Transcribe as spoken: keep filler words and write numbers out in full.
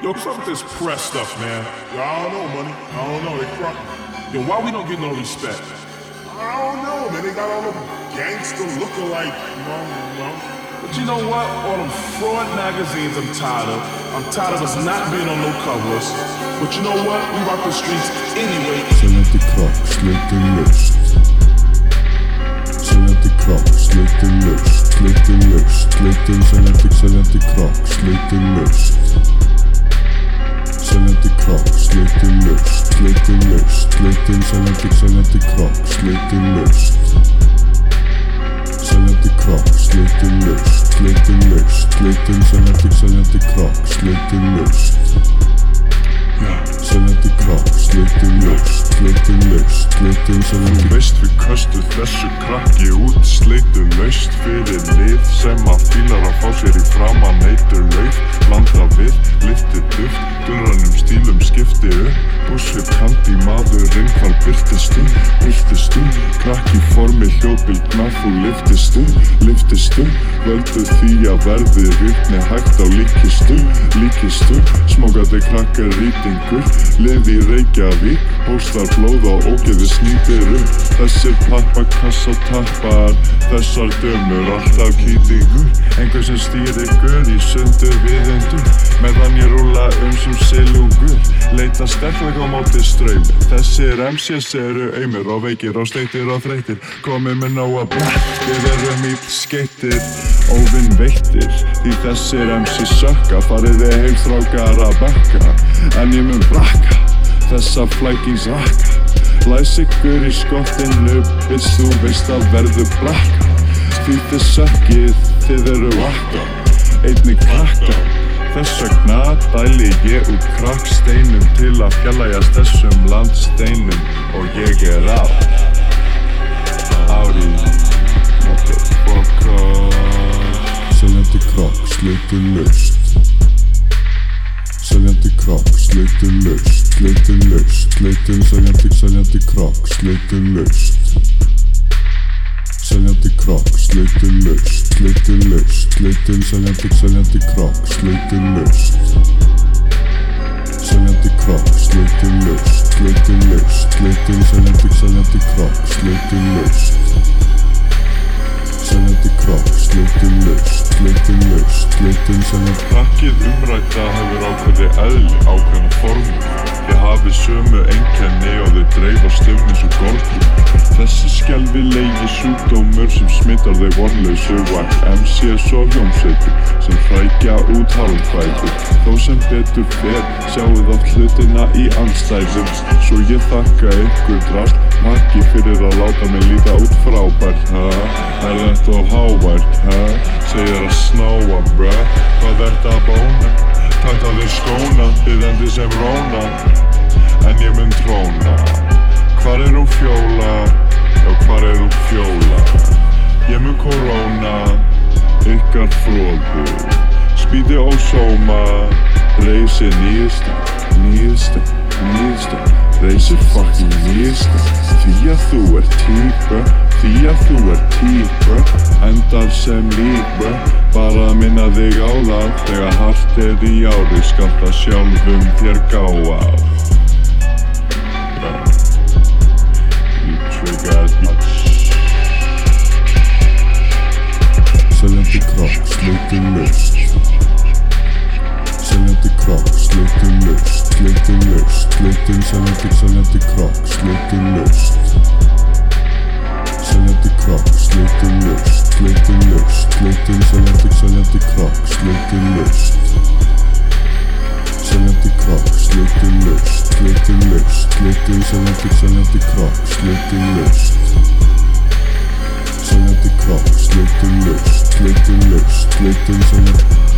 Yo, what's up with this press stuff, man? Yo, I don't know, money. I don't know. They frontin'. Yo, why we don't get no respect? I don't know, man. They got all them gangster lookalike, you know, you know. But you know what? All them fraud magazines I'm tired of. I'm tired of us not being on no covers. But you know what? We rock the streets anyway. Seljandi krakk, sleitin laust. Seljandi krakk, sleitin laust. Sleitin laust, sleitin, seljandi, seljandi krakk, sleitin laust. Seljandi krakk, sleitin laust. Sleitin laust, sleitin, seljandi, seljandi krakk, sleitin laust. Seljandi krakk, sleitin laust. Sleitin laust, sleitin, seljandi, seljandi krakk, sleitin laust. Seljandi krakk, sleitin laust. Sleitin laust, sleitin, seljandi. Þú veist við köstuð þessu krakki út, sleitu laust fyrir lið sem að fílar að fá sér í framan neytur lauf, blanda við, lyfti duft, dulrannum stílum skipti upp, búsvið kandi maðurinn hvar byrtist um, byrtist um, krakki formi hljóðbylgna þú lyftist um, lyftist um, völdu því að verði rýrni hægt á líkistum, líkistum, smókandi krakkar rýtingur, lið í Reykjavík, hóstar blóð á ógeði snýtir um, þessir pappakassa tappar, þessar dömur alltaf kýtingur, einhver sem stýr ykkur í sundur viðendur, meðan ég rúla um sem silungur, leita sterkleika á móti ströymi, þessir M Cs eru aumir og veikir og steytir og þreytir, komið með nóga blætt, við erum í skeytir, óvinn veittir, því þessir M C sökka, fariði heim þrákar að bekka, en ég mun brakka, þessa flækings rakka, læs ykkur í skottinu, bis þú veist að verður brakka, því þið sökkið, þið eru vakka, einnig krakka, þess vegna dæli ég út krakksteinum til að fjarlægjast þessum landsteinum og ég er á, ári, motherfucker. Seljandi krakk, sleitin laust. Seljandi krakk, sleitin laust. Sleitin laust, sleitin, seljandi, seljandi krakk, sleitin laust. Seljandi krakk, sleitin laust. Sleitin laust, sleitin, seljandi, seljandi krakk, sleitin laust. Seljandi krakk, sleitin laust. Sleitin laust, sleitin, seljandi, seljandi krakk, sleitin laust. Seljandi krakk, sleitin laust. Sleitin laust, sleitin, seljandi. Krakkið umrædda hefur ákveði eðli, ákveðna formu. Þið hafið sömu einkenni og þau dreifast um eins og gorgur. Þessi skelfilegi sjúkdómur sem smittar þau vonlausu var M Cs og hljómsveitur sem hrækja út harmkvæður. Þó sem betur fer sjáuð oft hlutina í andstæðum. Svo ég þakka ykkur drast makki fyrir að láta mig líta út frábært, ha? Er þetta hávært, ha? Segir að snáa, bruh, hvað þetta að bóna? Tæta þér skóna, þið endi sem róna, en ég mun tróna. Hvar er hún fjóla? Já, hvar er hún fjóla? Ég mun koróna, ykkar fróðu. Spýti og sóma, reisi nýðsta, nýðsta, nýðsta. Reisi fucking nýðsta, því að þú er típa, því að þú er típa. Endar sem lípa, bara að minna þig á það. Þegar hart er í ári, skalt að sjálfum þér gá á. Seljandi krakk, sleitin laust. Seljandi krakk, sleitin laust. Sleitin laust, sleitin, seljandi, seljandi krakk, sleitin laust. Seljandi krakk, sleitin laust. Sleitin laust, sleitin, seljandi, seljandi krakk, sleitin laust. Seljandi krakk, sleitin laust. Sleitin laust, sleitin, seljandi, seljandi krakk, sleitin laust. Seljandi krakk, sleitin laust. Sleitin laust, sleitin, seljandi